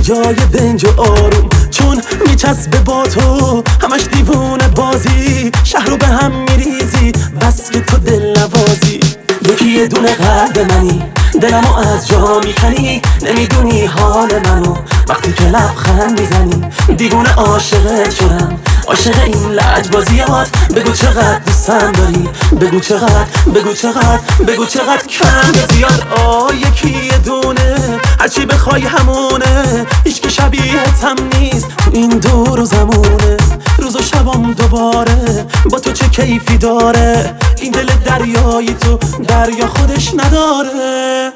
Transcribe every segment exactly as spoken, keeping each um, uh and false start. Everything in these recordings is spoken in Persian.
جای دنج و آروم، چون میچسبه با تو همش دیوونه بازی. شهر رو به هم میریزی بس که تو دل نوازی. یکی یه دونه قلب منی، دلمو از جا میکنی. نمیدونی حال منو وقتی که لبخند میزنی. دیوونه عاشقت شدم، عاشق این لجبازیات. بگو چقدر دوستم داری، بگو چقدر، بگو چقدر، بگو چقدر کم زیاد. آه یکی یه دونه هرچی بخوای همونه. هیچکی شبیهت هم نیست تو این دور و زمونه. روز و شبام دوباره با تو چه کیفی داره. این دل دریایی تو دریا خودش نداره.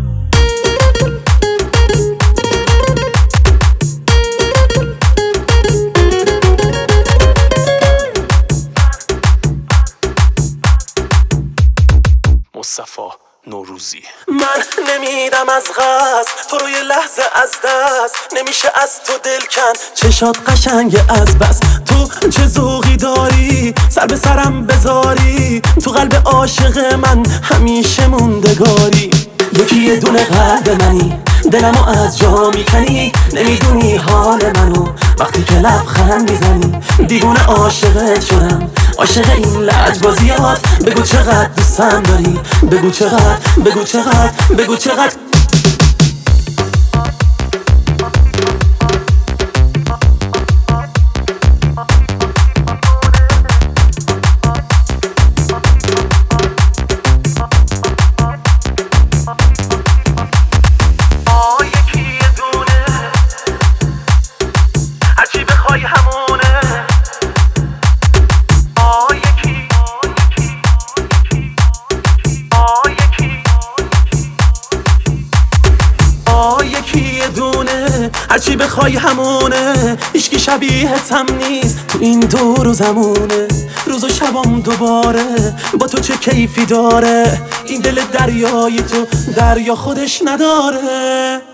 مصطفی نوروزی. من نمیدم از قصد تو رو یه لحظه از دست. نمیشه از تو دل کن، چشات قشنگه از بس. تو چه ذوقی داری سر به سرم بذاری. تو قلب عاشق من همیشه موندگاری. یکی یه دونه قلب منی، دلمو از جا میکنی. نمیدونی حال منو وقتی که لبخند میزنی. دیوونه عاشقت شدم، عاشق این لجبازیات. بگو چقدر دوستم داری، بگو چقدر، بگو چقدر، بگو چقدر. هرچی بخوای همونه. هیچکی شبیهت هم نیست تو این دور و زمونه. روز و شبام دوباره با تو چه کیفی داره. این دل دریایی تو دریا خودش نداره.